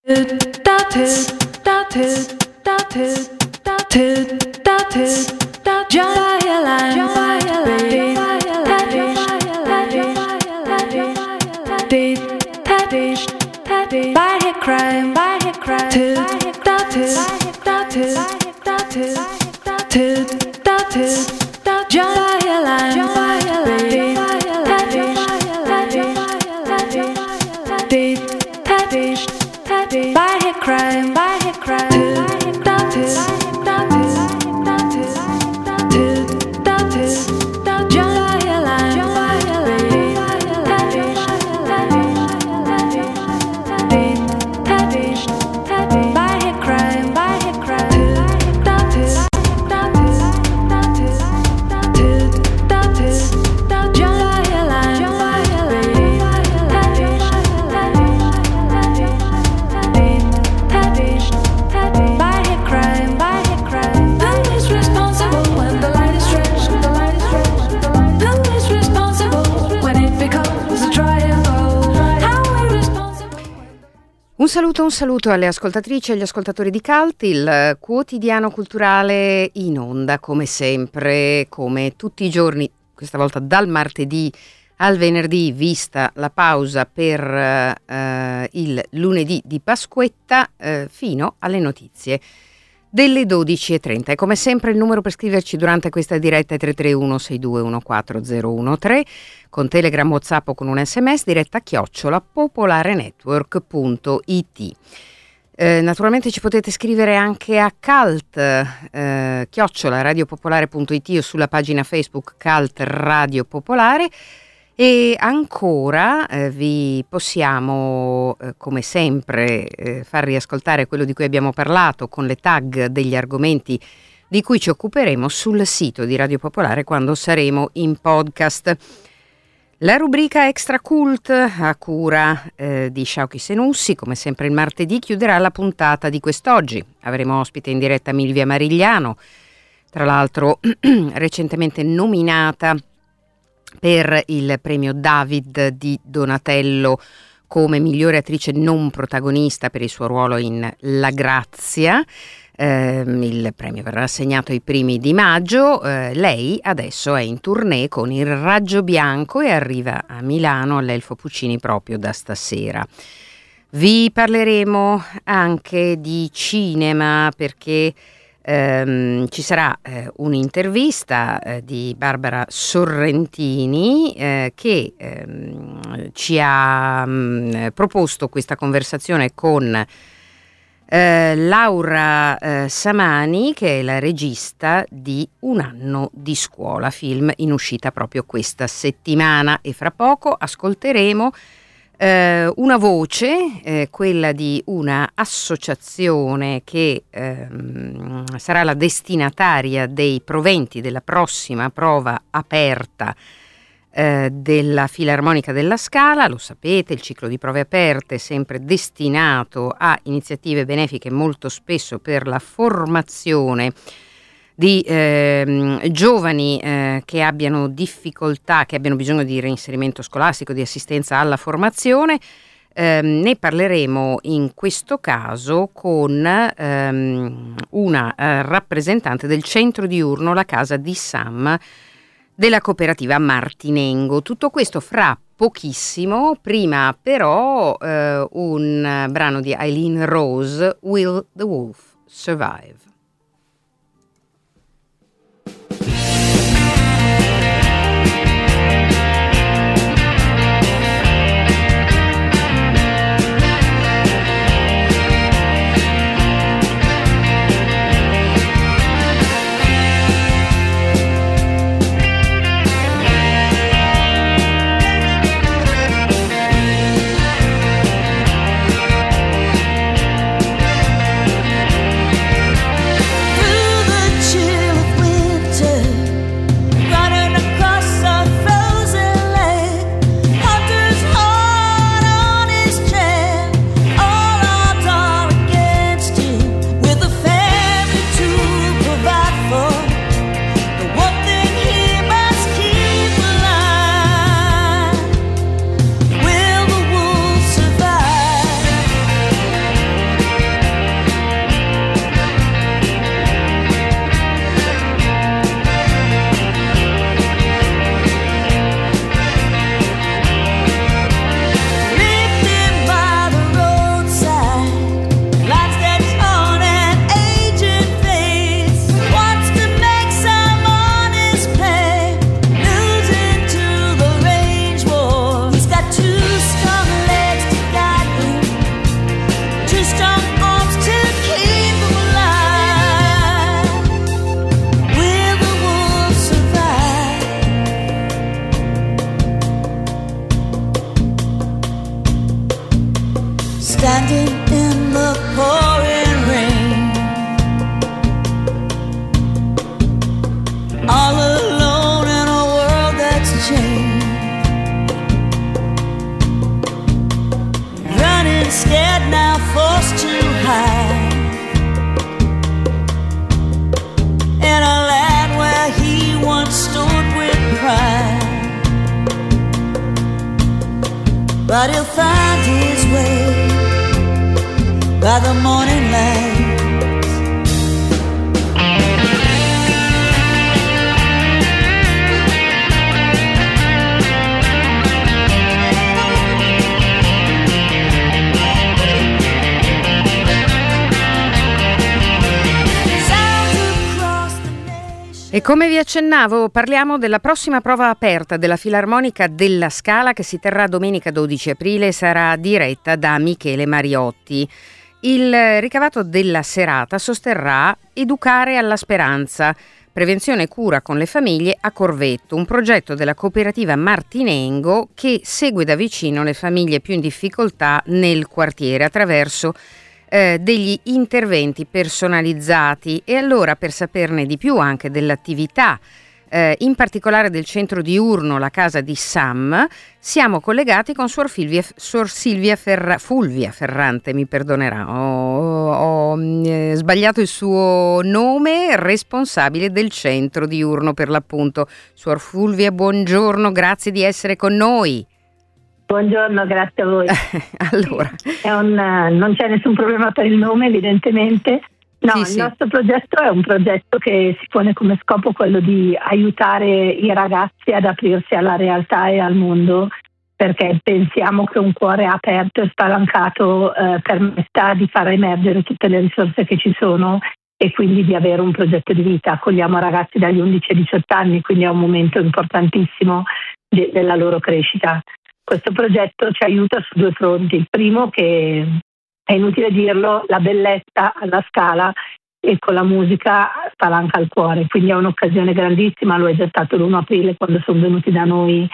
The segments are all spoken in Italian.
Un saluto alle ascoltatrici e agli ascoltatori di Cult, il quotidiano culturale in onda, come sempre, come tutti i giorni, questa volta dal martedì al venerdì, vista la pausa per il lunedì di Pasquetta, fino alle notizie delle 12:30. E come sempre il numero per scriverci durante questa diretta è 331 6214013, con Telegram, WhatsApp o con un SMS, diretta @popolarenetwork.it. Naturalmente ci potete scrivere anche a cult @radiopopolare.it o sulla pagina Facebook Cult Radio Popolare. E ancora vi possiamo, come sempre, far riascoltare quello di cui abbiamo parlato con le tag degli argomenti di cui ci occuperemo sul sito di Radio Popolare quando saremo in podcast. La rubrica Extra Cult a cura di Sciauchi Senussi, come sempre il martedì, chiuderà la puntata di quest'oggi. Avremo ospite in diretta Milvia Marigliano, tra l'altro recentemente nominata per il premio David di Donatello come migliore attrice non protagonista per il suo ruolo in La Grazia. Il premio verrà assegnato ai primi di maggio. Lei adesso è in tournée con Il Raggio Bianco e arriva a Milano all'Elfo Puccini proprio da stasera. Vi parleremo anche di cinema perché ci sarà un'intervista di Barbara Sorrentini che ci ha proposto questa conversazione con Laura Samani, che è la regista di Un anno di scuola, film in uscita proprio questa settimana, e fra poco ascolteremo una voce, quella di una associazione che sarà la destinataria dei proventi della prossima prova aperta della Filarmonica della Scala. Lo sapete, il ciclo di prove aperte è sempre destinato a iniziative benefiche, molto spesso per la formazione di giovani che abbiano difficoltà, che abbiano bisogno di reinserimento scolastico, di assistenza alla formazione. Ne parleremo in questo caso con una rappresentante del centro diurno La Casa di Sam della cooperativa Martinengo. Tutto questo fra pochissimo, prima però un brano di Eileen Rose, Will the Wolf Survive? walking in the pouring rain, all alone in a world that's changed, running scared now forced to hide, in a land where he once stood with pride. But he'll find his way by the morning light. E come vi accennavo, parliamo della prossima prova aperta della Filarmonica della Scala, che si terrà domenica 12 aprile e sarà diretta da Michele Mariotti. Il ricavato della serata sosterrà Educare alla Speranza, prevenzione e cura con le famiglie a Corvetto, un progetto della cooperativa Martinengo che segue da vicino le famiglie più in difficoltà nel quartiere attraverso degli interventi personalizzati. E allora, per saperne di più anche dell'attività, in particolare del centro diurno La Casa di Sam, siamo collegati con Suor Fulvia Ferrante, mi perdonerà, ho sbagliato il suo nome, responsabile del centro diurno per l'appunto. Suor Fulvia, buongiorno, grazie di essere con noi. Buongiorno, grazie a voi. Allora. Non c'è nessun problema per il nome, evidentemente. No, Sì, il sì. nostro progetto è un progetto che si pone come scopo quello di aiutare i ragazzi ad aprirsi alla realtà e al mondo, perché pensiamo che un cuore aperto e spalancato permetta di far emergere tutte le risorse che ci sono e quindi di avere un progetto di vita. Accogliamo ragazzi dagli 11 ai 18 anni, quindi è un momento importantissimo della loro crescita. Questo progetto ci aiuta su due fronti. Il primo, che è inutile dirlo, la bellezza alla Scala e con la musica spalanca il cuore, quindi è un'occasione grandissima. Lo è già stato l'1 aprile quando sono venuti da noi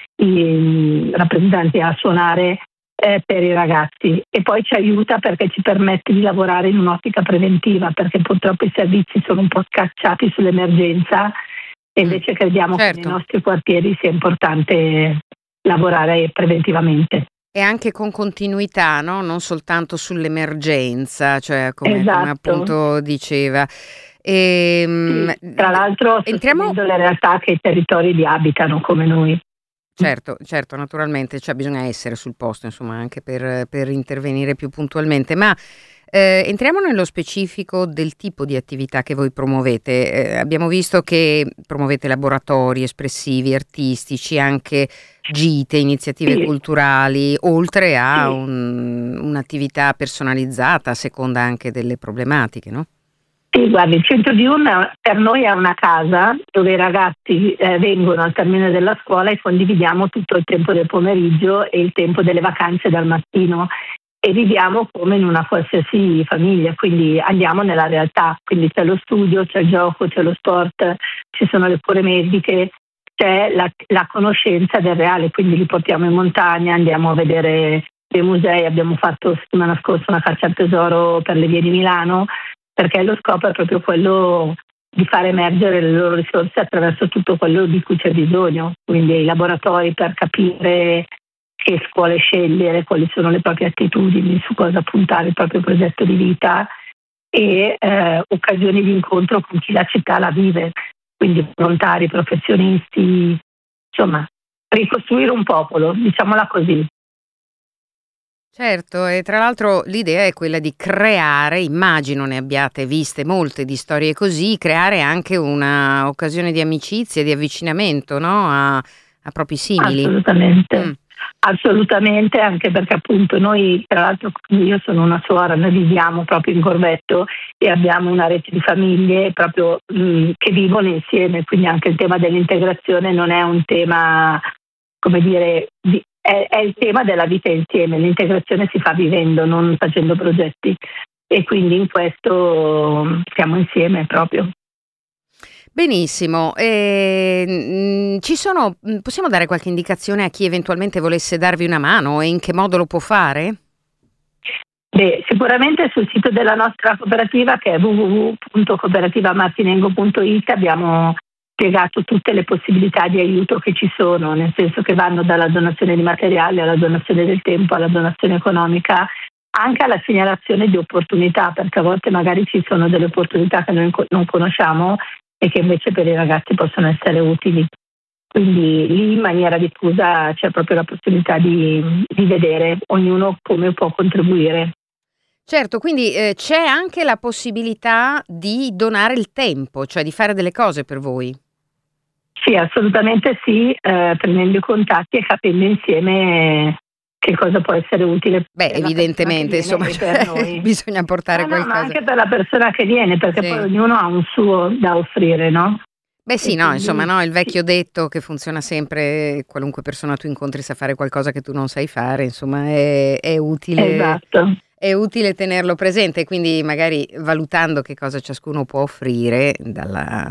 i rappresentanti a suonare per i ragazzi, e poi ci aiuta perché ci permette di lavorare in un'ottica preventiva, perché purtroppo i servizi sono un po' scacciati sull'emergenza e invece crediamo certo. che nei nostri quartieri sia importante lavorare preventivamente. E anche con continuità, no? Non soltanto sull'emergenza, cioè come Esatto. appunto diceva. Sì, tra l'altro sostenendo le realtà che i territori li abitano come noi. Certo, naturalmente, cioè bisogna essere sul posto, insomma, anche per intervenire più puntualmente, ma entriamo nello specifico del tipo di attività che voi promuovete. Abbiamo visto che promuovete laboratori espressivi, artistici, anche gite, iniziative culturali, oltre a un'attività personalizzata a seconda anche delle problematiche, no? Sì, guardi, il centro diurno per noi è una casa dove i ragazzi vengono al termine della scuola e condividiamo tutto il tempo del pomeriggio e il tempo delle vacanze dal mattino, e viviamo come in una qualsiasi famiglia, quindi andiamo nella realtà, quindi c'è lo studio, c'è il gioco, c'è lo sport, ci sono le cure mediche, c'è la conoscenza del reale, quindi li portiamo in montagna, andiamo a vedere dei musei. Abbiamo fatto settimana scorsa una caccia al tesoro per le vie di Milano, perché lo scopo è proprio quello di far emergere le loro risorse attraverso tutto quello di cui c'è bisogno, quindi i laboratori per capire che scuole scegliere, quali sono le proprie attitudini, su cosa puntare il proprio progetto di vita, e occasioni di incontro con chi la città la vive, quindi volontari, professionisti, insomma, ricostruire un popolo, diciamola così. Certo, e tra l'altro l'idea è quella di creare, immagino ne abbiate viste molte di storie così, creare anche una occasione di amicizia, di avvicinamento, no? A propri simili. Assolutamente. Assolutamente, anche perché appunto noi, tra l'altro io sono una suora, noi viviamo proprio in Corvetto e abbiamo una rete di famiglie proprio che vivono insieme, quindi anche il tema dell'integrazione non è un tema, come dire, è il tema della vita insieme. L'integrazione si fa vivendo, non facendo progetti, e quindi in questo stiamo insieme proprio. Benissimo, possiamo dare qualche indicazione a chi eventualmente volesse darvi una mano e in che modo lo può fare? Sicuramente sul sito della nostra cooperativa, che è www.cooperativamartinengo.it, abbiamo spiegato tutte le possibilità di aiuto che ci sono, nel senso che vanno dalla donazione di materiale alla donazione del tempo, alla donazione economica, anche alla segnalazione di opportunità, perché a volte magari ci sono delle opportunità che noi non conosciamo e che invece per i ragazzi possono essere utili. Quindi lì in maniera diffusa c'è proprio la possibilità di vedere ognuno come può contribuire. Certo, quindi c'è anche la possibilità di donare il tempo, cioè di fare delle cose per voi. Sì, assolutamente sì, prendendo i contatti e capendo insieme che cosa può essere utile. Beh, evidentemente, insomma, per noi. Bisogna portare qualcosa. Ma anche per la persona che viene, perché sì. Poi ognuno ha un suo da offrire, no? Beh sì, no, insomma, no, il vecchio detto che funziona sempre, qualunque persona tu incontri sa fare qualcosa che tu non sai fare, insomma, è utile. Esatto. È utile tenerlo presente, quindi magari valutando che cosa ciascuno può offrire dalla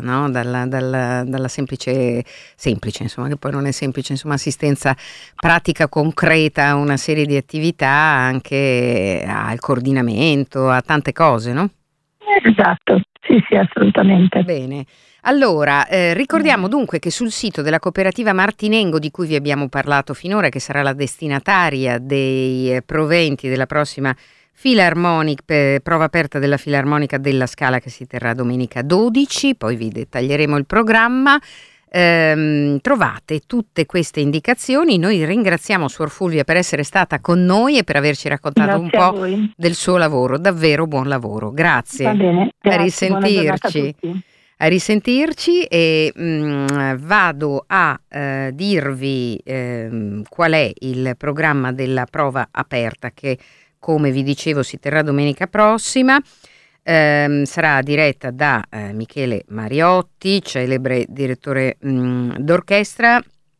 semplice, insomma, che poi non è semplice, insomma, assistenza pratica concreta a una serie di attività, anche al coordinamento, a tante cose, no? Esatto, sì, assolutamente. Bene. Allora, ricordiamo dunque che sul sito della cooperativa Martinengo, di cui vi abbiamo parlato finora, che sarà la destinataria dei proventi della prossima prova aperta della Filarmonica della Scala, che si terrà domenica 12, poi vi dettaglieremo il programma, trovate tutte queste indicazioni. Noi ringraziamo Suor Fulvia per essere stata con noi e per averci raccontato un po' del suo lavoro. Davvero buon lavoro, grazie. Va bene, grazie, a risentirci. A risentirci e vado a dirvi qual è il programma della prova aperta, che come vi dicevo si terrà domenica prossima. Sarà diretta da Michele Mariotti, celebre direttore d'orchestra,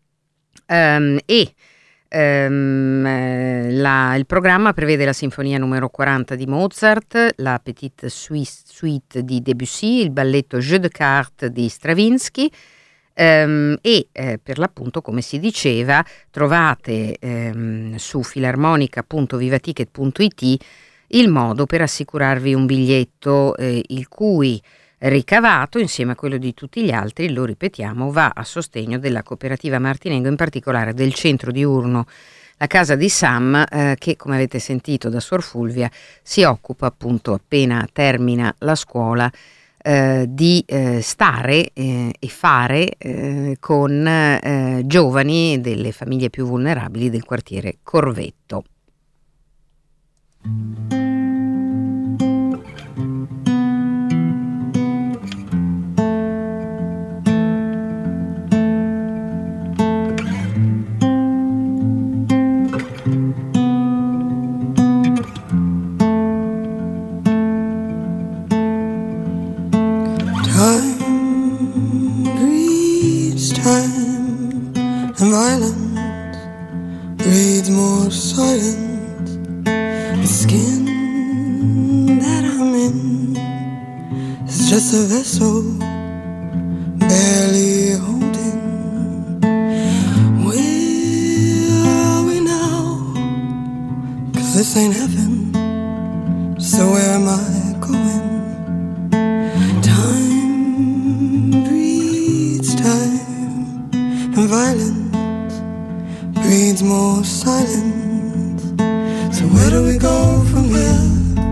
il programma prevede la sinfonia numero 40 di Mozart, la Petite Suite di Debussy, il balletto Jeu de cartes di Stravinsky per l'appunto, come si diceva, trovate su filarmonica.vivaticket.it il modo per assicurarvi un biglietto il cui ricavato, insieme a quello di tutti gli altri, lo ripetiamo, va a sostegno della cooperativa Martinengo, in particolare del centro diurno La Casa di Sam, che, come avete sentito da Suor Fulvia, si occupa appunto, appena termina la scuola, di stare e fare con giovani delle famiglie più vulnerabili del quartiere Corvetto. Violence breeds more silence. The skin that I'm in is just a vessel, barely holding. Where are we now? 'Cause this ain't heaven, so where am I going? Time breeds time, and violence breeds more silence. So where do we go from here?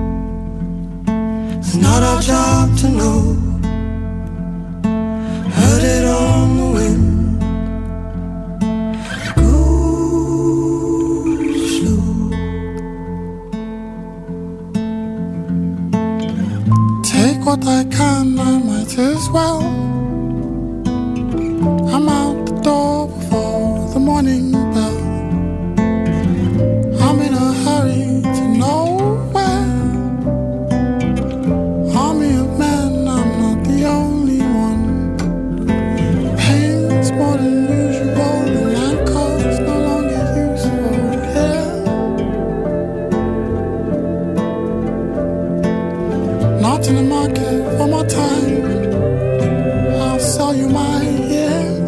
It's not our job to know. Heard it on the wind. Go slow. Take what I can, I might as well. I'm out the door before the morning bell. I'm in a hurry to nowhere. Army of men, I'm not the only one. Pain's more than usual, the land code's no longer useful here. Not in the market for my time. I'll sell you my years.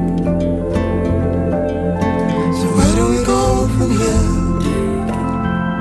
So where do we go from here?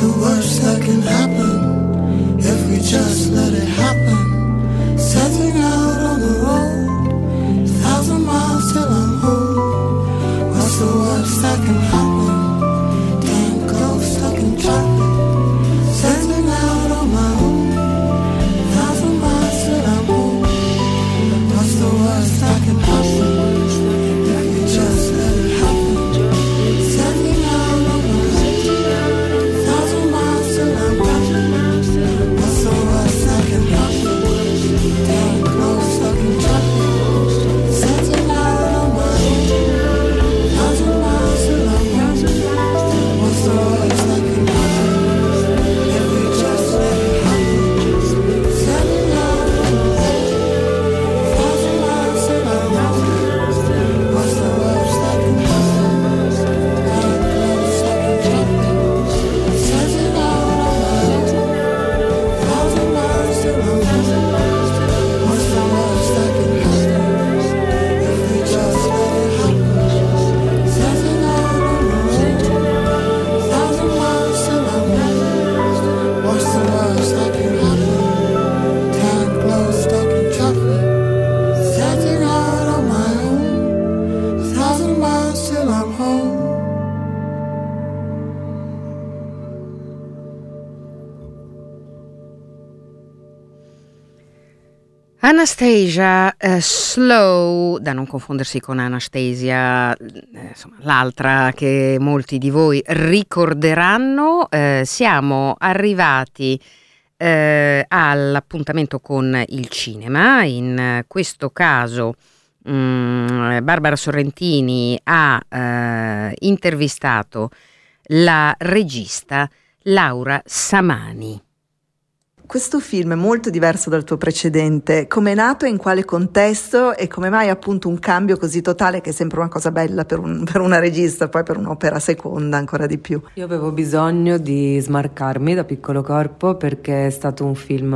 the worst that can happen if we just let it happen? Setting out on the road, 1,000 miles till I'm home. What's the worst that can happen? Damn close, stuck in traffic. Setting out on my own, 1,000 miles till I'm home. What's the worst that can happen if we just let it happen? Setting out on my own, 1,000 miles till I'm home. What's the worst that can happen? Damn close, stuck in traffic. Setting out on my own, 1,000 miles till I'm home. What's the worst that can happen if we just let it happen? Setting out on my own, 1,000 miles till I'm home. What's the worst that can happen? Damn close, stuck in traffic. Setting out on my own, 1,000 miles till I'm home. What's the worst that can happen if we just let it happen? Setting out on my own, 1,000 miles till I'm home. What's the worst that can happen? Damn close, stuck in traffic. Setting out on my own, 1,000 miles till I'm home. Anastasia Slow, da non confondersi con Anastasia, insomma, l'altra che molti di voi ricorderanno. Siamo arrivati all'appuntamento con il cinema. In questo caso Barbara Sorrentini ha intervistato la regista Laura Samani. Questo film è molto diverso dal tuo precedente. Come è nato e in quale contesto, e come mai appunto un cambio così totale, che è sempre una cosa bella per una regista, poi per un'opera seconda ancora di più? Io avevo bisogno di smarcarmi da Piccolo Corpo perché è stato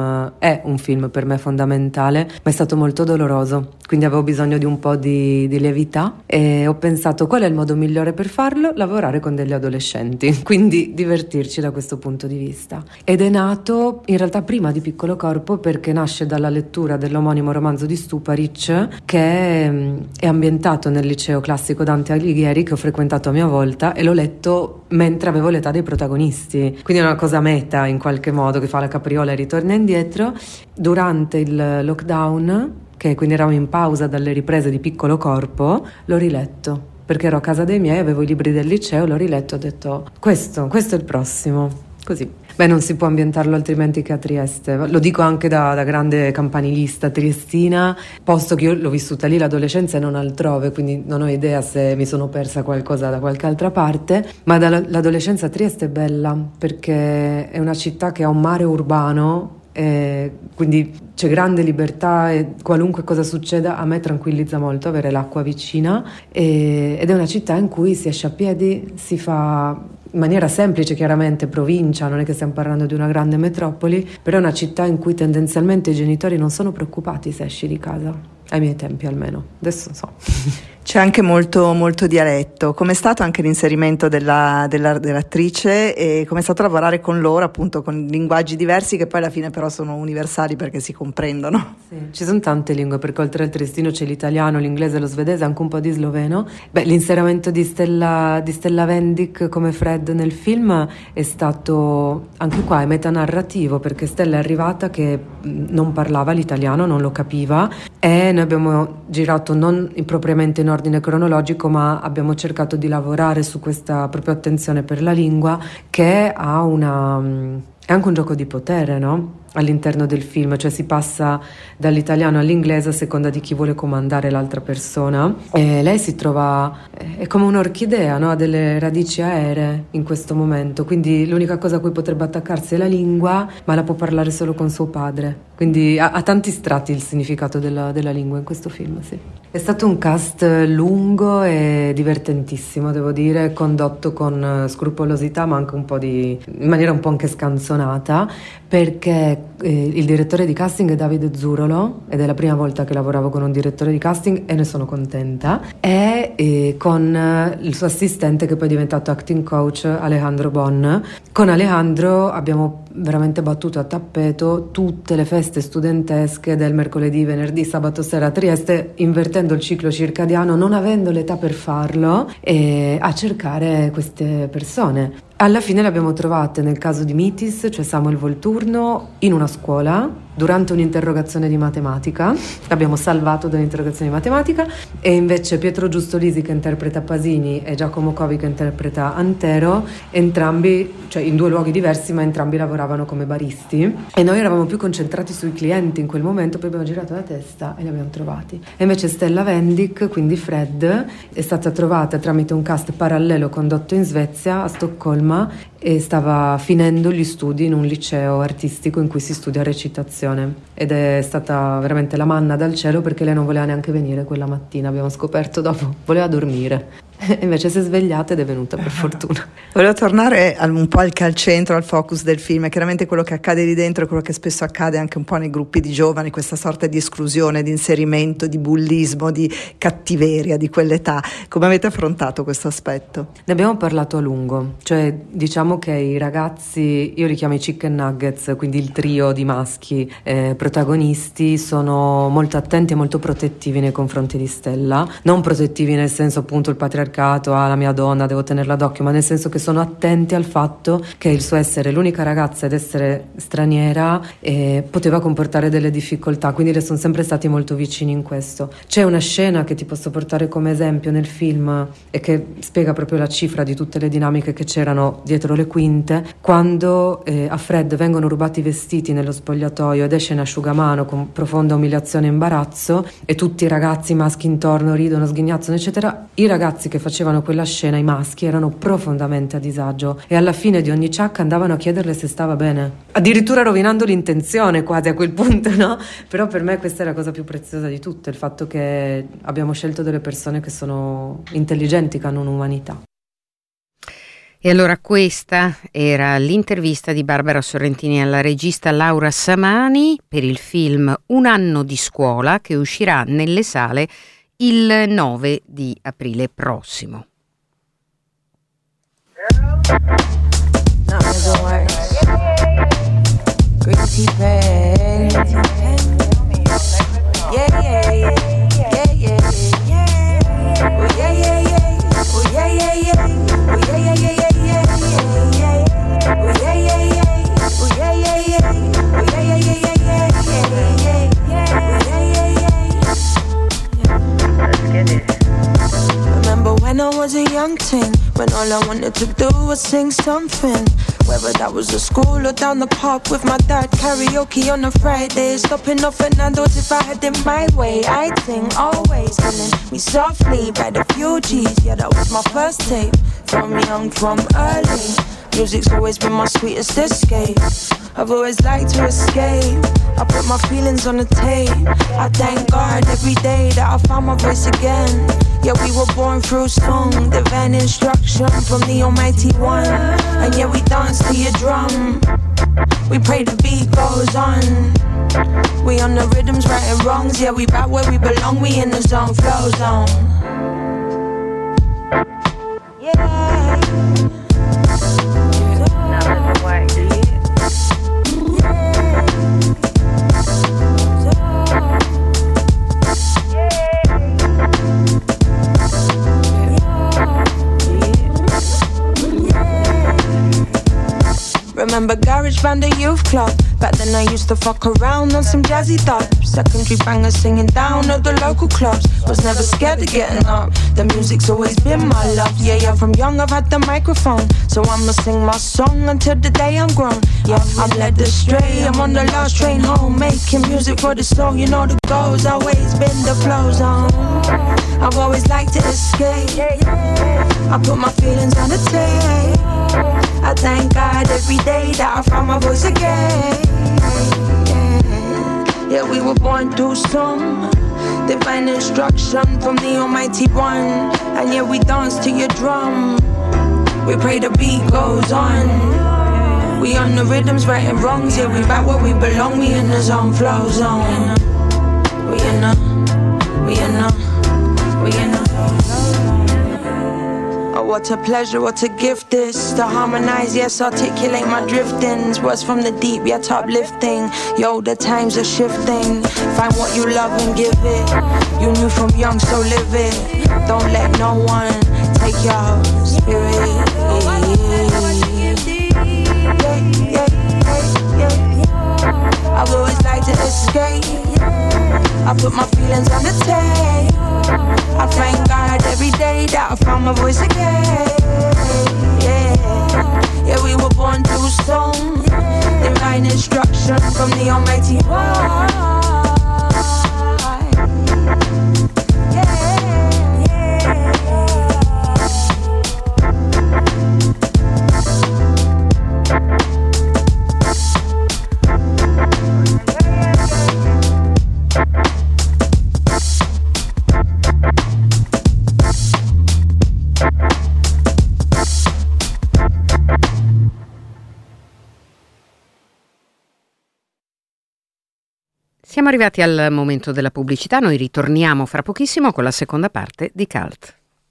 è un film per me fondamentale, ma è stato molto doloroso, quindi avevo bisogno di un po' di lievità e ho pensato qual è il modo migliore per farlo? Lavorare con degli adolescenti, quindi divertirci da questo punto di vista. Ed è nato in realtà prima di Piccolo Corpo perché nasce dalla lettura dell'omonimo romanzo di Stuparic, che è ambientato nel liceo classico Dante Alighieri, che ho frequentato a mia volta, e l'ho letto mentre avevo l'età dei protagonisti, quindi è una cosa meta in qualche modo, che fa la capriola e ritorna indietro. Durante il lockdown, che quindi eravamo in pausa dalle riprese di Piccolo Corpo, l'ho riletto perché ero a casa dei miei, avevo i libri del liceo, l'ho riletto e ho detto questo è il prossimo, così. Beh, non si può ambientarlo altrimenti che a Trieste. Lo dico anche da grande campanilista triestina, posto che io l'ho vissuta lì l'adolescenza e non altrove, quindi non ho idea se mi sono persa qualcosa da qualche altra parte, ma l'adolescenza a Trieste è bella perché è una città che ha un mare urbano, quindi c'è grande libertà e qualunque cosa succeda a me tranquillizza molto avere l'acqua vicina, ed è una città in cui si esce a piedi, si fa in maniera semplice, chiaramente provincia, non è che stiamo parlando di una grande metropoli, però è una città in cui tendenzialmente i genitori non sono preoccupati se esci di casa, ai miei tempi almeno, adesso so. C'è anche molto, molto dialetto. Com'è stato anche l'inserimento dell'attrice e com'è stato lavorare con loro, appunto, con linguaggi diversi che poi alla fine però sono universali perché si comprendono? Sì, ci sono tante lingue, perché oltre al triestino c'è l'italiano, l'inglese, lo svedese, anche un po' di sloveno. Beh, l'inserimento di Stella Vendic come Fred nel film è stato, anche qua, è metanarrativo, perché Stella è arrivata che non parlava l'italiano, non lo capiva, e noi abbiamo girato non propriamente in ordine cronologico, ma abbiamo cercato di lavorare su questa proprio attenzione per la lingua, che ha è anche un gioco di potere, no? All'interno del film, cioè si passa dall'italiano all'inglese a seconda di chi vuole comandare l'altra persona, e lei si trova, è come un'orchidea, no? Ha delle radici aeree in questo momento, quindi l'unica cosa a cui potrebbe attaccarsi è la lingua, ma la può parlare solo con suo padre, quindi ha tanti strati il significato della lingua in questo film, sì. È stato un cast lungo e divertentissimo, devo dire, condotto con scrupolosità, ma anche in maniera un po' anche scanzonata, perché il direttore di casting è Davide Zurolo ed è la prima volta che lavoravo con un direttore di casting e ne sono contenta, e con il suo assistente che poi è diventato acting coach, Alejandro Bon. Con Alejandro abbiamo veramente battuto a tappeto tutte le feste studentesche del mercoledì, venerdì, sabato sera a Trieste, invertendo il ciclo circadiano, non avendo l'età per farlo, e a cercare queste persone. Alla fine le abbiamo trovate nel caso di Mitis, cioè Samuel Volturno, in una scuola durante un'interrogazione di matematica. L'abbiamo salvato da un'interrogazione di matematica, e invece Pietro Giustolisi che interpreta Pasini e Giacomo Covi che interpreta Antero, entrambi, cioè in due luoghi diversi, ma entrambi lavoravano come baristi, e noi eravamo più concentrati sui clienti in quel momento. Poi abbiamo girato la testa e li abbiamo trovati. E invece Stella Vendic, quindi Fred, è stata trovata tramite un cast parallelo condotto in Svezia, a Stoccolma, e stava finendo gli studi in un liceo artistico in cui si studia recitazione, ed è stata veramente la manna dal cielo, perché lei non voleva neanche venire quella mattina, abbiamo scoperto dopo, voleva dormire. Invece si è svegliata ed è venuta, per fortuna. Volevo tornare un po' al centro, al focus del film. Chiaramente quello che accade lì dentro è quello che spesso accade anche un po' nei gruppi di giovani, questa sorta di esclusione, di inserimento, di bullismo, di cattiveria di quell'età. Come avete affrontato questo aspetto? Ne abbiamo parlato a lungo, cioè diciamo che i ragazzi, io li chiamo i chicken nuggets, quindi il trio di maschi protagonisti, sono molto attenti e molto protettivi nei confronti di Stella, non protettivi nel senso appunto il patriarcato, la mia donna, devo tenerla d'occhio, ma nel senso che sono attenti al fatto che il suo essere l'unica ragazza ed essere straniera poteva comportare delle difficoltà, quindi le sono sempre stati molto vicini in questo. C'è una scena che ti posso portare come esempio nel film e che spiega proprio la cifra di tutte le dinamiche che c'erano dietro le quinte, quando a Fred vengono rubati i vestiti nello spogliatoio ed esce in asciugamano con profonda umiliazione e imbarazzo, e tutti i ragazzi maschi intorno ridono, sghignazzano eccetera. I ragazzi che facevano quella scena, i maschi, erano profondamente a disagio, e alla fine di ogni ciak andavano a chiederle se stava bene, addirittura rovinando l'intenzione quasi a quel punto, no? Però per me questa è la cosa più preziosa di tutto, il fatto che abbiamo scelto delle persone che sono intelligenti, che hanno un'umanità. E allora questa era l'intervista di Barbara Sorrentini alla regista Laura Samani per il film Un anno di scuola, che uscirà nelle sale il 9 di aprile prossimo. When I was a young teen, when all I wanted to do was sing something, whether that was at school or down the pub with my dad, karaoke on a Friday, stopping off at Nando's if I had it my way. I'd sing always, telling me softly by the Fugees. Yeah, that was my first tape, from young, from early. Music's always been my sweetest escape. I've always liked to escape. I put my feelings on the tape. I thank God every day that I found my voice again. Yeah, we were born through song, divine instruction from the Almighty One. And yeah, we dance to your drum. We pray the beat goes on. We on the rhythms, right and wrongs. Yeah, we back where we belong. We in the zone, flow zone. Yeah. Another way. Remember Garage Band, the youth club. Back then I used to fuck around on some jazzy dubs. Secondary bangers singing down at the local clubs. Was never scared of getting up. The music's always been my love. Yeah, yeah, from young I've had the microphone. So I'ma sing my song until the day I'm grown. Yeah, I'm led astray, I'm on the last train home. Making music for the soul, you know the goal's always been the flow zone. I've always liked to escape. I put my feelings on the tape. I thank God every day that I found my voice again. Yeah, we were born through song, divine instruction from the Almighty One. And yeah, we dance to your drum. We pray the beat goes on. We We on the rhythms, righting wrongs. Yeah, we right where we belong. We in the zone, flow zone. We in the, we in the, we in the. Oh, what a pleasure, what a gift this. To harmonize, yes, articulate my driftings. Words from the deep, yet uplifting. Yo, the times are shifting. Find what you love and give it. You knew from young, so live it. Don't let no one take your spirit. I've always liked to escape. I put my feelings on the tape. I thank God every day that I found my voice again. Yeah, we were born too soon. Divine instruction from the Almighty One. Siamo arrivati al momento della pubblicità, noi ritorniamo fra pochissimo con la seconda parte di Cult.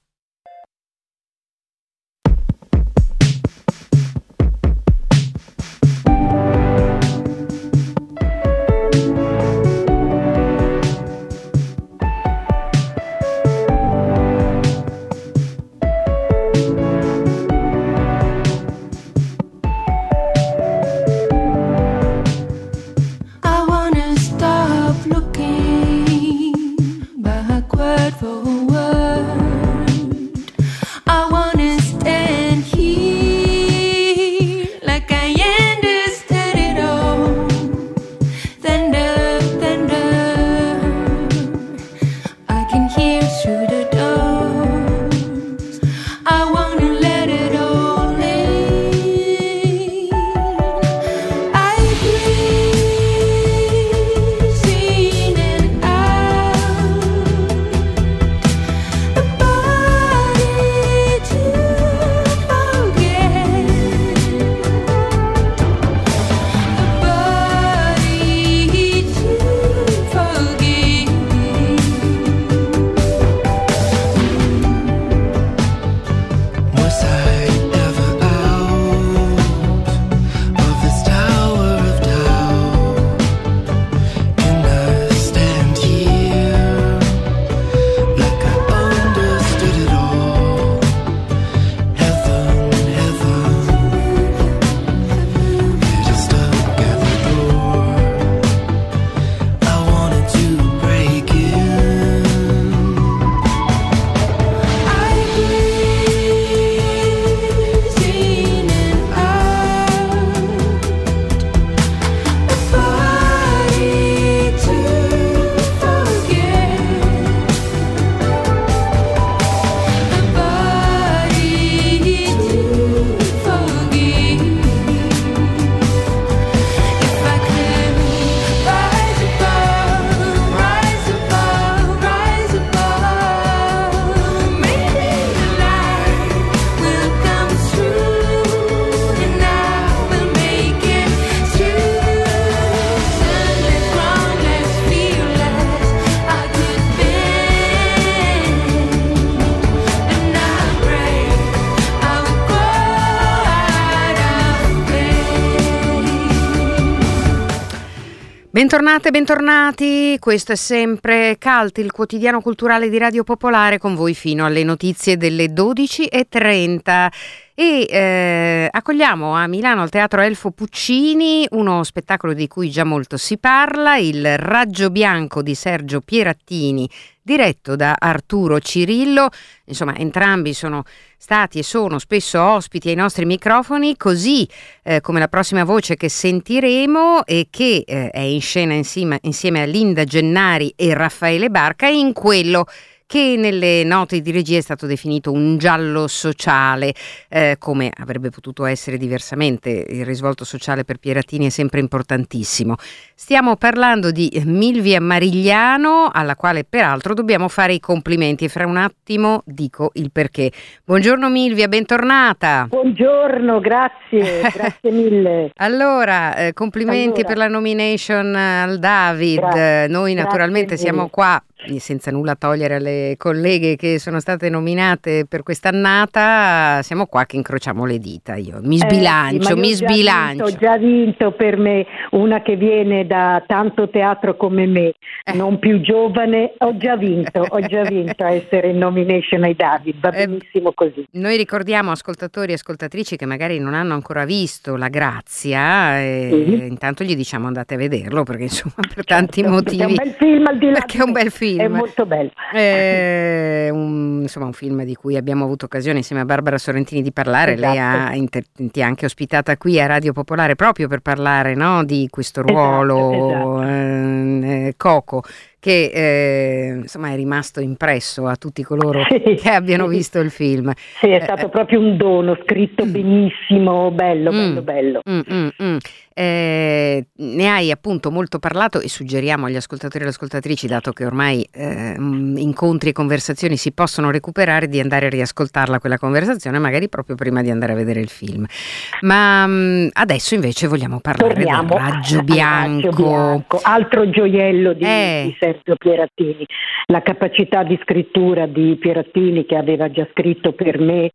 Bentornate, bentornati, questo è sempre Cult, il quotidiano culturale di Radio Popolare, con voi fino alle notizie delle 12:30 e accogliamo a Milano al Teatro Elfo Puccini uno spettacolo di cui già molto si parla, il Raggio Bianco di Sergio Pierattini, diretto da Arturo Cirillo. Insomma, entrambi sono stati e sono spesso ospiti ai nostri microfoni, così come la prossima voce che sentiremo e che è in scena insieme a Linda Gennari e Raffaele Barca, in quello che nelle note di regia è stato definito un giallo sociale, come avrebbe potuto essere diversamente. Il risvolto sociale per Pierattini è sempre importantissimo. Stiamo parlando di Milvia Marigliano, alla quale peraltro dobbiamo fare i complimenti, e fra un attimo dico il perché. Buongiorno Milvia, bentornata. Buongiorno, grazie mille. Allora, complimenti per la nomination al David. Noi naturalmente siamo qua, senza nulla togliere alle colleghe che sono state nominate per quest'annata, siamo qua che incrociamo le dita. Io mi sbilancio, Ho già vinto per me, una che viene da tanto teatro come me, non più giovane, ho già vinto a essere in nomination ai David, va benissimo così. Noi ricordiamo ascoltatori e ascoltatrici che magari non hanno ancora visto La Grazia, e intanto gli diciamo andate a vederlo, perché insomma per tanti motivi. È un bel film, al di là perché è un bel film. È molto bello. Un film di cui abbiamo avuto occasione insieme a Barbara Sorrentini di parlare. Esatto. Lei ti ha anche ospitata qui a Radio Popolare proprio per parlare, no, di questo ruolo, esatto. Coco, che insomma è rimasto impresso a tutti coloro che abbiano visto il film. Sì, è stato proprio un dono, scritto benissimo, bello. Ne hai appunto molto parlato, e suggeriamo agli ascoltatori e alle ascoltatrici, dato che ormai incontri e conversazioni si possono recuperare, di andare a riascoltarla quella conversazione, magari proprio prima di andare a vedere il film. Ma adesso invece vogliamo parlare del Raggio Bianco. Altro gioiello di Sergio Pierattini. La capacità di scrittura di Pierattini, che aveva già scritto per me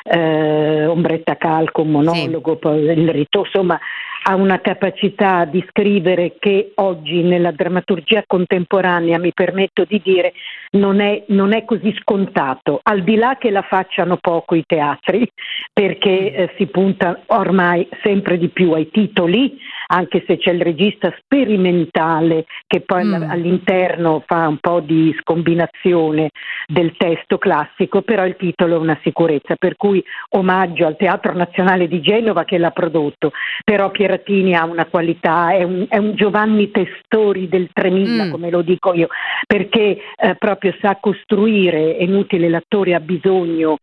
Ombretta Calco, un monologo, poi il rito, insomma ha una capacità di scrivere che oggi nella drammaturgia contemporanea, mi permetto di dire, non è così scontato, al di là che la facciano poco i teatri, perché si punta ormai sempre di più ai titoli, anche se c'è il regista sperimentale che poi all'interno fa un po' di scombinazione del testo classico, però il titolo è una sicurezza, per cui omaggio al Teatro Nazionale di Genova che l'ha prodotto, però Pierattini ha una qualità, è un Giovanni Testori del 3000, come lo dico io, perché proprio sa costruire, è inutile, l'attore ha bisogno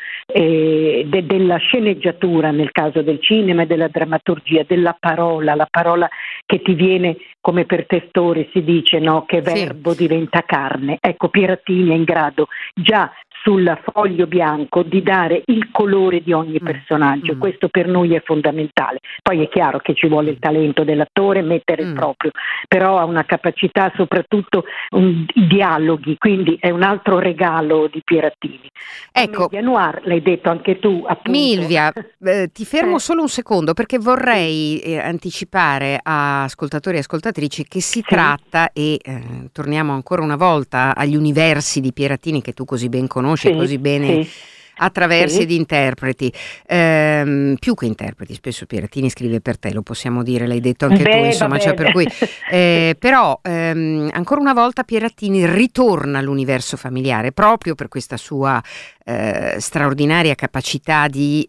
della sceneggiatura nel caso del cinema e della drammaturgia, della parola, la parola che ti viene, come per Testori si dice, no? Che verbo diventa carne. Ecco, Pierattini è in grado già sul foglio bianco di dare il colore di ogni personaggio. Questo per noi è fondamentale. Poi è chiaro che ci vuole il talento dell'attore, mettere il proprio, però ha una capacità, soprattutto i dialoghi, quindi è un altro regalo di Pierattini. Ecco, Noir, l'hai detto anche tu, appunto. Milvia, ti fermo solo un secondo, perché vorrei anticipare a ascoltatori e ascoltatrici che si tratta, e torniamo ancora una volta agli universi di Pierattini che tu così ben conosci, così bene attraversi ed interpreti, più che interpreti, spesso Pierattini scrive per te, lo possiamo dire, l'hai detto anche tu, insomma, cioè, per cui però ancora una volta Pierattini ritorna all'universo familiare proprio per questa sua straordinaria capacità di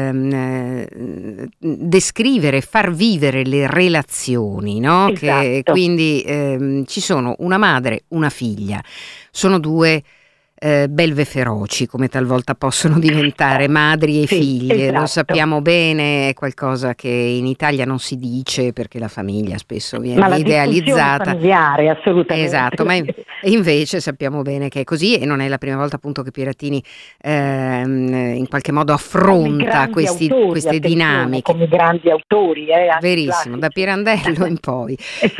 descrivere, far vivere le relazioni, no? Esatto. Che quindi ci sono una madre, una figlia, sono due belve feroci, come talvolta possono diventare madri e figlie, lo sappiamo bene, è qualcosa che in Italia non si dice perché la famiglia spesso viene idealizzata, familiare, assolutamente. Esatto, ma invece sappiamo bene che è così, e non è la prima volta appunto che Pierattini in qualche modo affronta queste dinamiche come grandi autori, verissimo, da Pirandello in poi.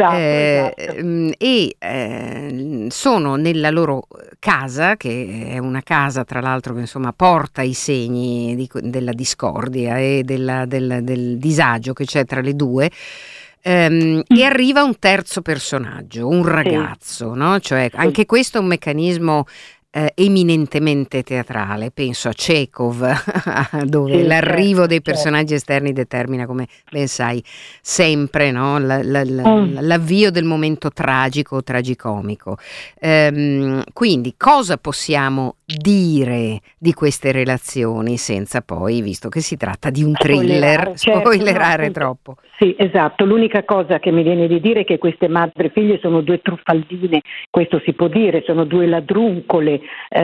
Sono nella loro casa, che è una casa tra l'altro che insomma porta i segni della discordia e del disagio che c'è tra le due, e arriva un terzo personaggio, un ragazzo, no? Cioè anche questo è un meccanismo eminentemente teatrale, penso a Chekhov, dove l'arrivo dei personaggi esterni determina, come ben sai, sempre, no? L'avvio del momento tragico o tragicomico. Quindi cosa possiamo dire di queste relazioni senza poi, visto che si tratta di un thriller, spoilerare troppo. Sì, esatto. L'unica cosa che mi viene di dire è che queste madre e figlie sono due truffaldine, questo si può dire, sono due ladruncole,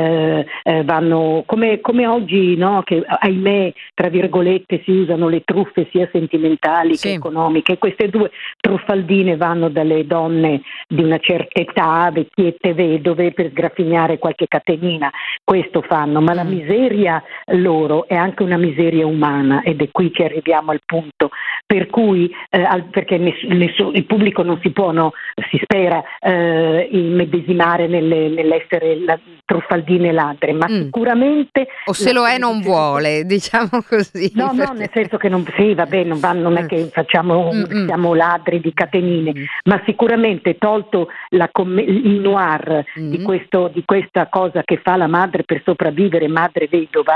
vanno come oggi, no? Che ahimè, tra virgolette, si usano le truffe sia sentimentali che economiche. Queste due truffaldine vanno dalle donne di una certa età, vecchiette, vedove, per sgraffignare qualche catenina. Questo fanno, ma la miseria loro è anche una miseria umana, ed è qui che arriviamo al punto per cui perché il pubblico non si può, si spera, immedesimare nell'essere truffaldine ladre, ma sicuramente o se lo è non vuole, diciamo così. No, nel senso che non è che siamo ladri di catenine, ma sicuramente tolto il noir di questa cosa che fa la madre per sopravvivere, madre vedova,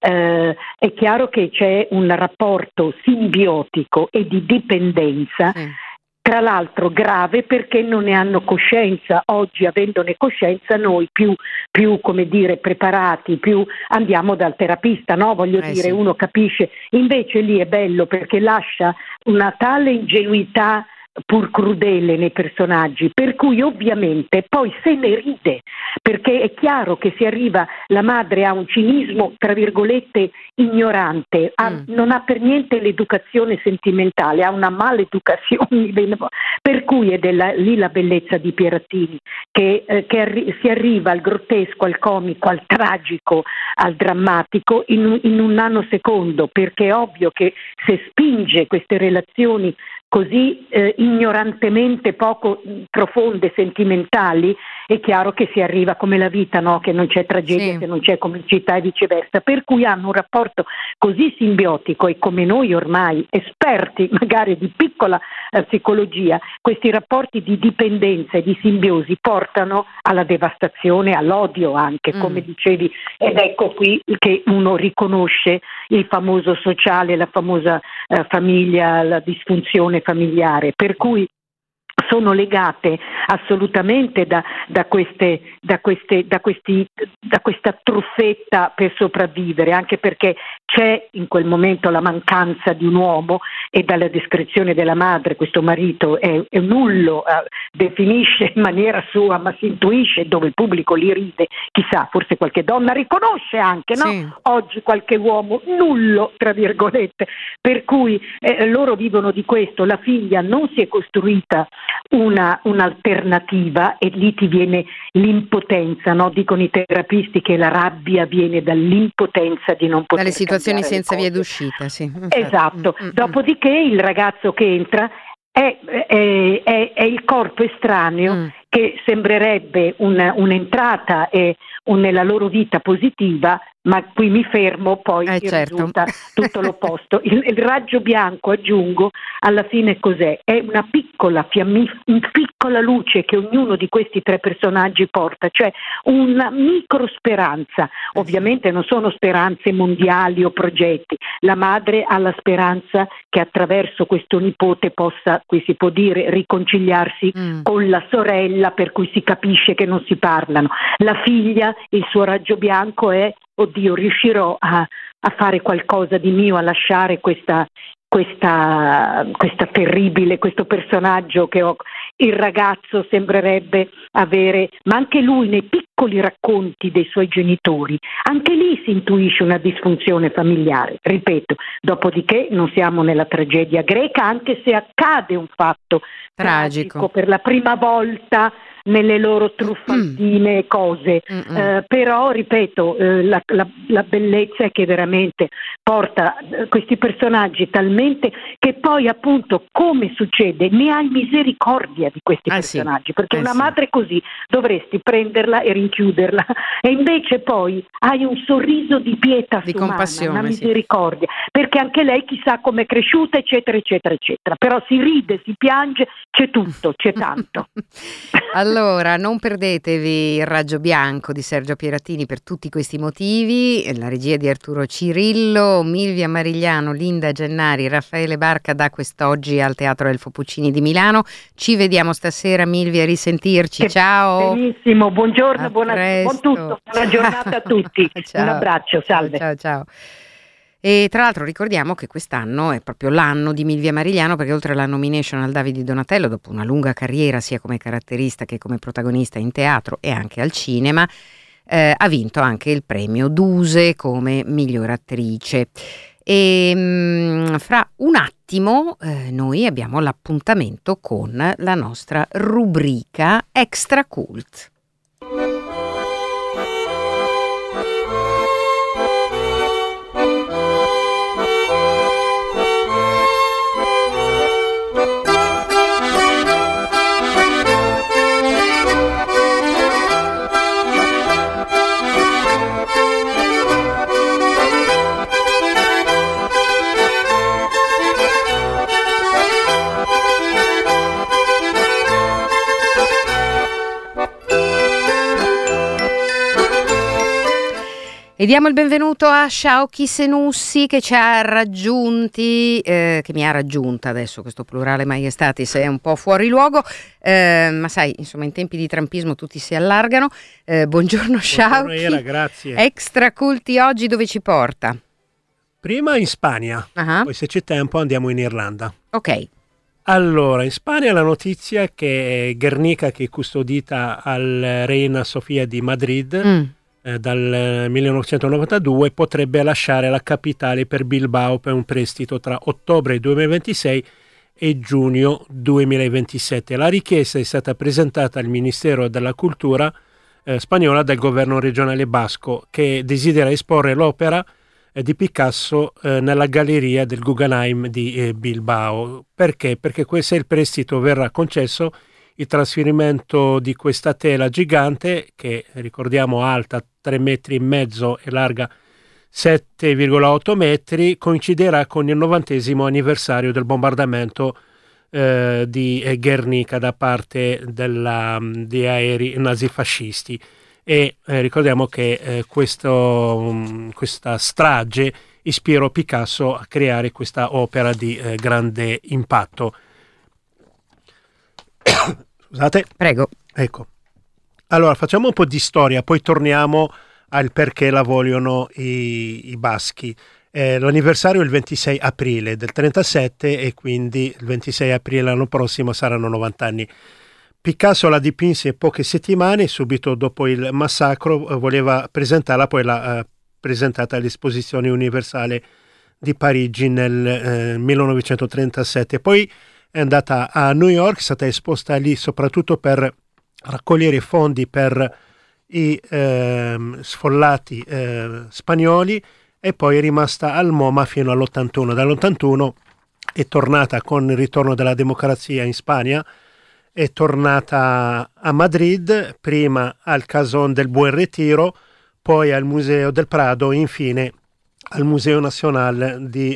è chiaro che c'è un rapporto simbiotico e di dipendenza, tra l'altro grave, perché non ne hanno coscienza. Oggi, avendone coscienza, noi più come dire preparati, più andiamo dal terapista, no? Uno capisce. Invece lì è bello perché lascia una tale ingenuità pur crudele nei personaggi, per cui ovviamente poi se ne ride, perché è chiaro che si arriva, la madre ha un cinismo tra virgolette ignorante, non ha per niente l'educazione sentimentale, ha una maleducazione, per cui è lì la bellezza di Pierattini, che si arriva al grottesco, al comico, al tragico, al drammatico in un nanosecondo, perché è ovvio che se spinge queste relazioni così ignorantemente poco profonde, sentimentali, è chiaro che si arriva come la vita, no? Che non c'è tragedia, che non c'è comicità e viceversa, per cui hanno un rapporto così simbiotico, e come noi ormai esperti magari di piccola psicologia, questi rapporti di dipendenza e di simbiosi portano alla devastazione, all'odio anche, come dicevi, ed ecco qui che uno riconosce il famoso sociale, la famosa famiglia, la disfunzione familiare, per cui sono legate assolutamente da questa truffetta per sopravvivere, anche perché c'è in quel momento la mancanza di un uomo, e dalla descrizione della madre questo marito è nullo, definisce in maniera sua, ma si intuisce, dove il pubblico li ride, chissà, forse qualche donna riconosce anche, no? Oggi qualche uomo nullo, tra virgolette, per cui loro vivono di questo. La figlia non si è costruita un'alternativa, e lì ti viene l'impotenza, no? Dicono i terapisti che la rabbia viene dall'impotenza di non poter dalle situazioni senza via d'uscita, infatti. Esatto. Dopodiché il ragazzo che entra è il corpo estraneo che sembrerebbe un'entrata nella loro vita positiva, ma qui mi fermo, poi risulta tutto l'opposto. Il raggio bianco, aggiungo, alla fine cos'è? È una piccola luce che ognuno di questi tre personaggi porta, cioè una micro speranza. Ovviamente non sono speranze mondiali o progetti. La madre ha la speranza che attraverso questo nipote possa, qui si può dire, riconciliarsi con la sorella, per cui si capisce che non si parlano. La figlia, il suo raggio bianco è: oddio, riuscirò a fare qualcosa di mio, a lasciare questa terribile, questo personaggio che ho. Il ragazzo sembrerebbe avere, ma anche lui nei piccoli racconti dei suoi genitori, anche lì si intuisce una disfunzione familiare. Ripeto, dopodiché non siamo nella tragedia greca, anche se accade un fatto tragico per la prima volta nelle loro truffaldine cose, però ripeto, la bellezza è che veramente porta questi personaggi talmente che poi, appunto, come succede, ne hai misericordia di questi personaggi, perché una madre così dovresti prenderla e rinchiuderla, e invece poi hai un sorriso di pietà, di umana, compassione, una misericordia, perché anche lei chissà come è cresciuta, eccetera eccetera eccetera, però si ride, si piange, c'è tutto, c'è tanto. Allora, non perdetevi Il raggio bianco di Sergio Pierattini per tutti questi motivi. La regia di Arturo Cirillo, Milvia Marigliano, Linda Gennari, Raffaele Barca da quest'oggi al Teatro Elfo Puccini di Milano. Ci vediamo stasera, Milvia, a risentirci. Ciao. Benissimo, buongiorno, buon tutto, buona giornata a tutti. Ciao. Un abbraccio, salve. Ciao. E tra l'altro ricordiamo che quest'anno è proprio l'anno di Milvia Marigliano, perché oltre alla nomination al David di Donatello, dopo una lunga carriera sia come caratterista che come protagonista in teatro e anche al cinema, ha vinto anche il premio Duse come miglior attrice. E fra un attimo noi abbiamo l'appuntamento con la nostra rubrica Extra Cult. E diamo il benvenuto a Shauki Senussi che ci ha raggiunti, che mi ha raggiunta adesso, questo plurale maiestatis è un po' fuori luogo, ma sai, insomma in tempi di trampismo tutti si allargano. Buongiorno Shauki. Buongiorno, grazie. Extra Culti oggi dove ci porta? Prima in Spagna, poi se c'è tempo andiamo in Irlanda. Ok. Allora, in Spagna la notizia è che Guernica, che è custodita al Reina Sofia di Madrid, dal 1992 potrebbe lasciare la capitale per Bilbao per un prestito tra ottobre 2026 e giugno 2027. La richiesta è stata presentata al Ministero della Cultura spagnola del governo regionale basco, che desidera esporre l'opera di Picasso nella galleria del Guggenheim di Bilbao. Perché? Perché se il prestito verrà concesso, il trasferimento di questa tela gigante, che ricordiamo alta 3,5 metri e larga 7,8 metri, coinciderà con il 90° anniversario del bombardamento di Guernica da parte di aerei nazifascisti. E ricordiamo che questa strage ispirò Picasso a creare questa opera di grande impatto. Scusate. Prego. Ecco. Allora, facciamo un po' di storia, poi torniamo al perché la vogliono i baschi. L'anniversario è il 26 aprile del 37 e quindi il 26 aprile l'anno prossimo saranno 90 anni. Picasso la dipinse in poche settimane, subito dopo il massacro voleva presentarla, poi l'ha presentata all'Esposizione Universale di Parigi nel 1937. Poi è andata a New York, è stata esposta lì soprattutto per raccogliere fondi per i sfollati spagnoli, e poi è rimasta al MoMA fino all'81. Dall'81 è tornata con il ritorno della democrazia in Spagna, è tornata a Madrid, prima al Casón del Buen Retiro, poi al Museo del Prado e infine al Museo Nazionale di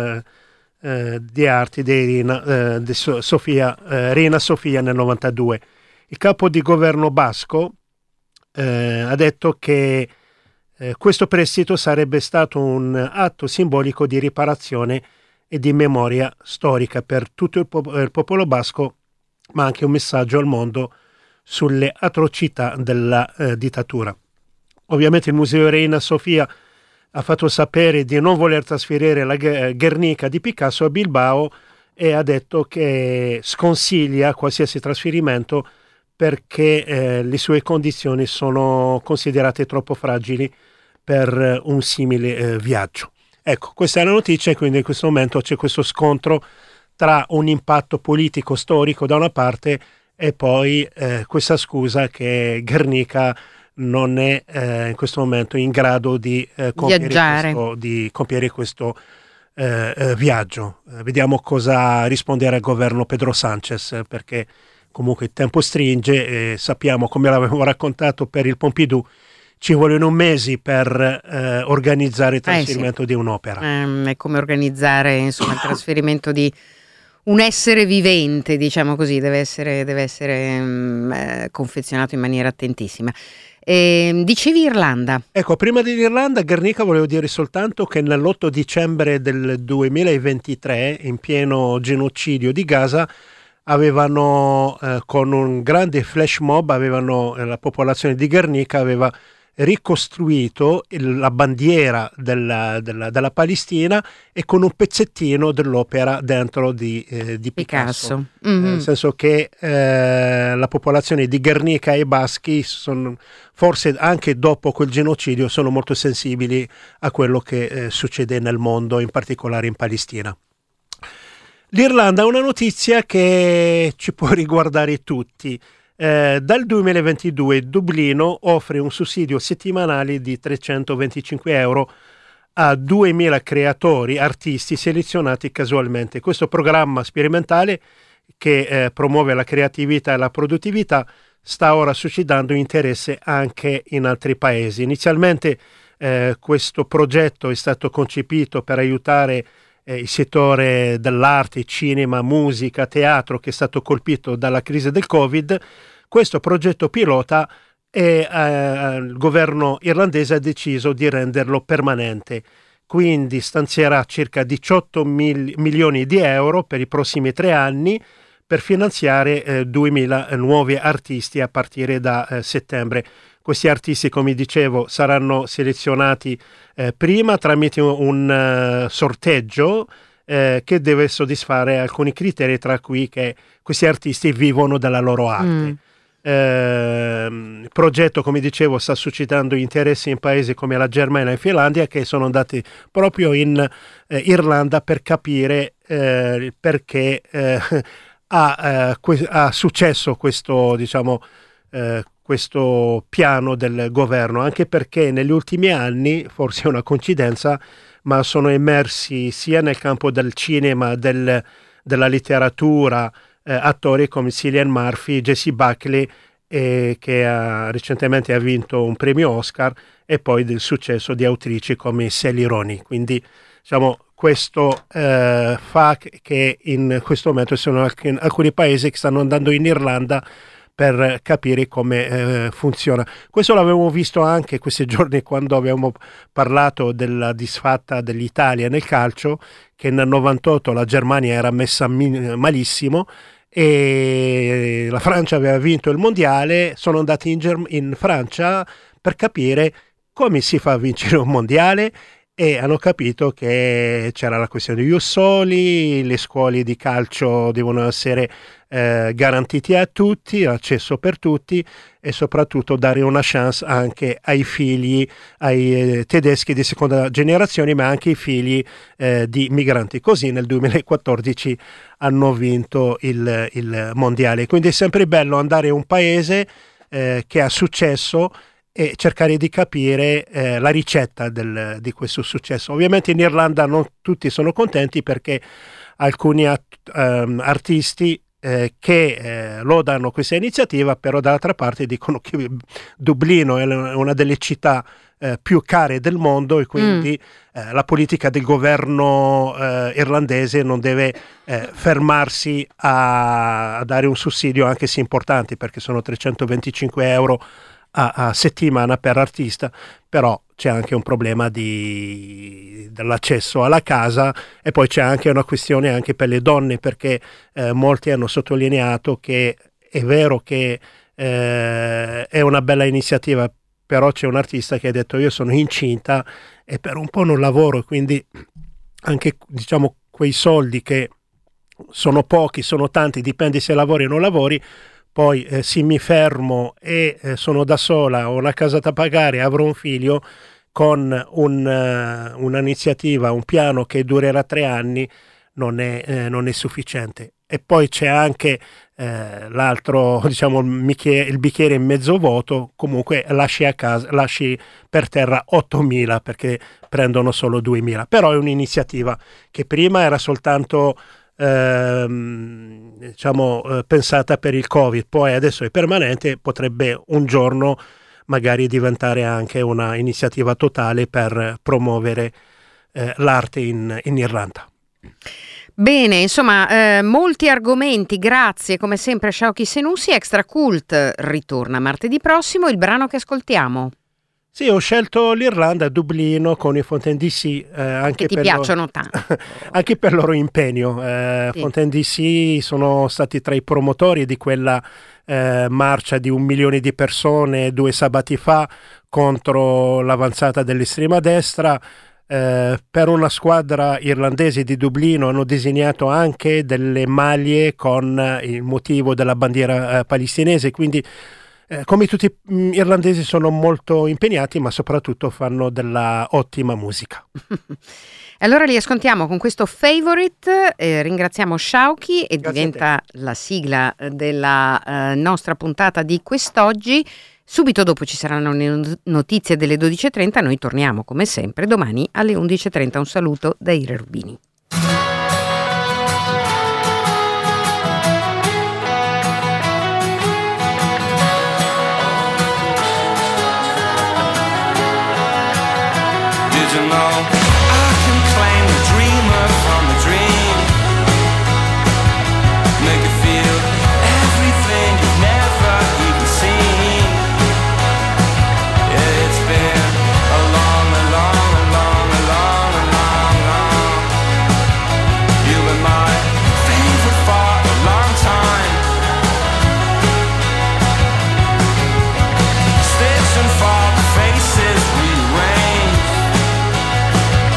Arti di Reina Sofia nel 92. Il capo di governo basco ha detto che questo prestito sarebbe stato un atto simbolico di riparazione e di memoria storica per tutto il popolo basco, ma anche un messaggio al mondo sulle atrocità della dittatura. Ovviamente il Museo Reina Sofia ha fatto sapere di non voler trasferire la Guernica di Picasso a Bilbao e ha detto che sconsiglia qualsiasi trasferimento perché le sue condizioni sono considerate troppo fragili per un simile viaggio. Ecco, questa è la notizia, e quindi in questo momento c'è questo scontro tra un impatto politico storico da una parte e poi questa scusa che Guernica non è in questo momento in grado di compiere questo viaggio. Vediamo cosa risponderà il governo Pedro Sánchez, perché comunque il tempo stringe e sappiamo, come l'avevo raccontato per il Pompidou, ci vogliono mesi per organizzare il trasferimento di un'opera. È come organizzare insomma il trasferimento di un essere vivente, diciamo così, deve essere confezionato in maniera attentissima. Dicevi Irlanda. Ecco, prima dell'Irlanda, Guernica, volevo dire soltanto che nell'8 dicembre del 2023, in pieno genocidio di Gaza, avevano, con un grande flash mob, la popolazione di Guernica aveva ricostruito la bandiera della Palestina e con un pezzettino dell'opera dentro di Picasso. Mm-hmm. Nel senso che la popolazione di Guernica e i baschi forse anche dopo quel genocidio sono molto sensibili a quello che succede nel mondo, in particolare in Palestina. L'Irlanda è una notizia che ci può riguardare tutti. Dal 2022 Dublino offre un sussidio settimanale di 325 euro a 2.000 creatori, artisti selezionati casualmente. Questo programma sperimentale che promuove la creatività e la produttività sta ora suscitando interesse anche in altri paesi. Inizialmente questo progetto è stato concepito per aiutare il settore dell'arte, cinema, musica, teatro che è stato colpito dalla crisi del Covid. Questo progetto pilota il governo irlandese ha deciso di renderlo permanente, quindi stanzierà circa 18 milioni di euro per i prossimi 3 anni per finanziare 2.000 nuovi artisti a partire da settembre. Questi artisti, come dicevo, saranno selezionati prima tramite un sorteggio che deve soddisfare alcuni criteri, tra cui che questi artisti vivono della loro arte. Il progetto, come dicevo, sta suscitando interessi in paesi come la Germania e la Finlandia, che sono andati proprio in Irlanda per capire perché ha successo questo, diciamo, questo piano del governo, anche perché negli ultimi anni, forse è una coincidenza, ma sono emersi sia nel campo del cinema, della letteratura, attori come Cillian Murphy, Jessie Buckley, che recentemente ha vinto un premio Oscar, e poi del successo di autrici come Sally Rooney. Quindi, diciamo, questo fa che in questo momento sono alcuni paesi che stanno andando in Irlanda per capire come funziona. Questo l'avevamo visto anche questi giorni quando abbiamo parlato della disfatta dell'Italia nel calcio, che nel 98 la Germania era messa malissimo e la Francia aveva vinto il mondiale. Sono andati in Francia per capire come si fa a vincere un mondiale e hanno capito che c'era la questione di Ius Soli, le scuole di calcio devono essere garantiti a tutti, accesso per tutti, e soprattutto dare una chance anche ai figli, ai tedeschi di seconda generazione, ma anche ai figli di migranti. Così nel 2014 hanno vinto il mondiale. Quindi è sempre bello andare in un paese che ha successo e cercare di capire la ricetta di questo successo. Ovviamente in Irlanda non tutti sono contenti, perché alcuni artisti che lodano questa iniziativa, però dall'altra parte dicono che Dublino è una delle città più care del mondo, e quindi la politica del governo irlandese non deve fermarsi a dare un sussidio, anche se importante, perché sono 325 euro a settimana per artista, però c'è anche un problema dell'accesso alla casa, e poi c'è anche una questione anche per le donne, perché molti hanno sottolineato che è vero che è una bella iniziativa, però c'è un artista che ha detto: io sono incinta e per un po' non lavoro, quindi anche, diciamo, quei soldi, che sono pochi, sono tanti, dipende se lavori o non lavori. Poi se mi fermo e sono da sola, ho una casa da pagare, avrò un figlio, con un'iniziativa, un piano che durerà 3 anni, non è sufficiente. E poi c'è anche l'altro, diciamo, il bicchiere mezzo vuoto. Comunque lasci per terra 8.000, perché prendono solo 2.000. Però è un'iniziativa che prima era soltanto pensata per il Covid, poi adesso è permanente, potrebbe un giorno magari diventare anche una iniziativa totale per promuovere l'arte in Irlanda. Bene, insomma, molti argomenti, grazie come sempre a Shauki Senussi. Extra Cult ritorna martedì prossimo. Il brano che ascoltiamo? Sì, ho scelto l'Irlanda, Dublino, con i Fontaine DC. Anche che ti piacciono tanto. Anche per il loro impegno. Sì. Fontaine DC sono stati tra i promotori di quella marcia di 1 milione di persone 2 sabati fa contro l'avanzata dell'estrema destra. Per una squadra irlandese di Dublino hanno disegnato anche delle maglie con il motivo della bandiera palestinese, quindi come tutti gli irlandesi sono molto impegnati, ma soprattutto fanno della ottima musica. Allora li ascoltiamo con questo Favorite, ringraziamo Shauki e grazie, diventa la sigla della nostra puntata di quest'oggi. Subito dopo ci saranno le notizie delle 12.30, noi torniamo come sempre domani alle 11.30. Un saluto da Ira Rubini. Did you know I can claim the dreamer from the dream? Make you feel everything you've never even seen. Yeah, it's been a long. You were my favorite for a long time. Stitching for the faces rearranged.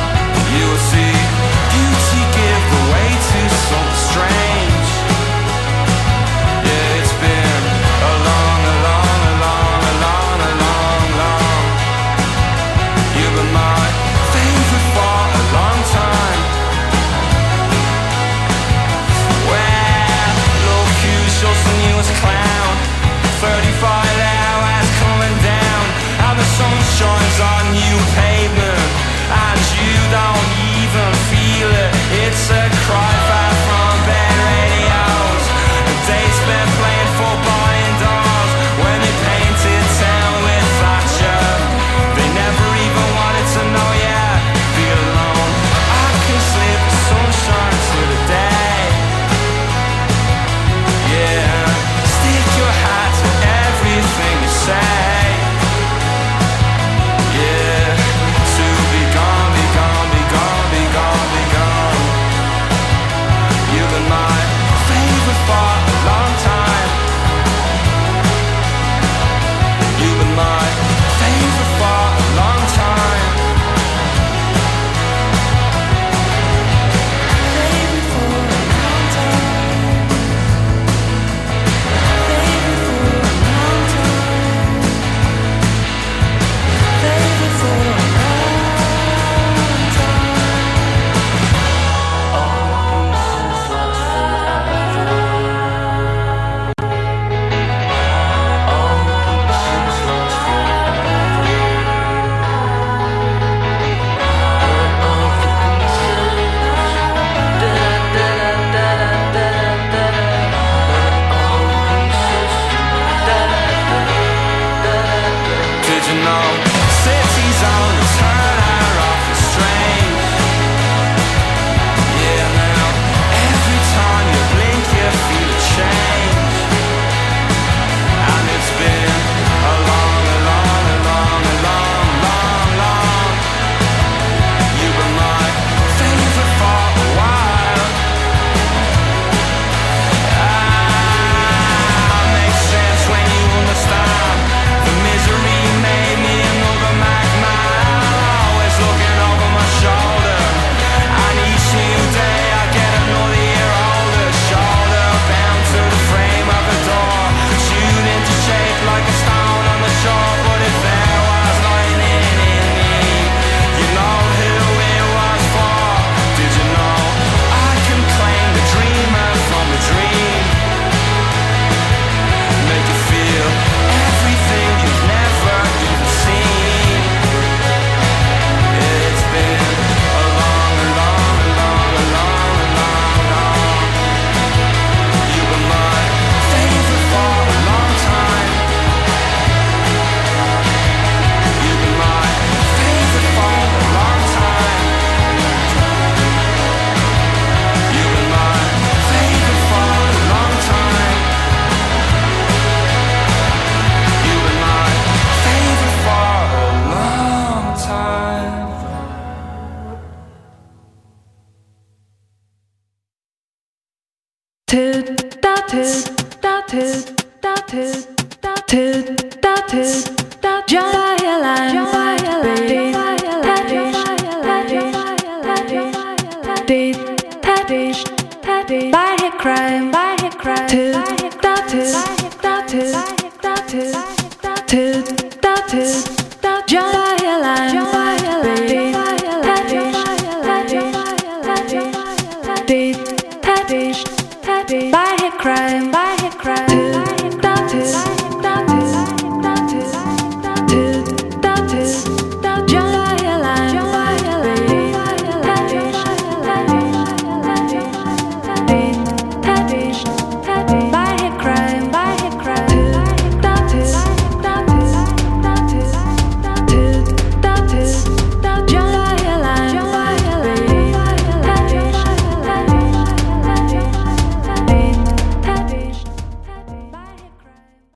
Crime.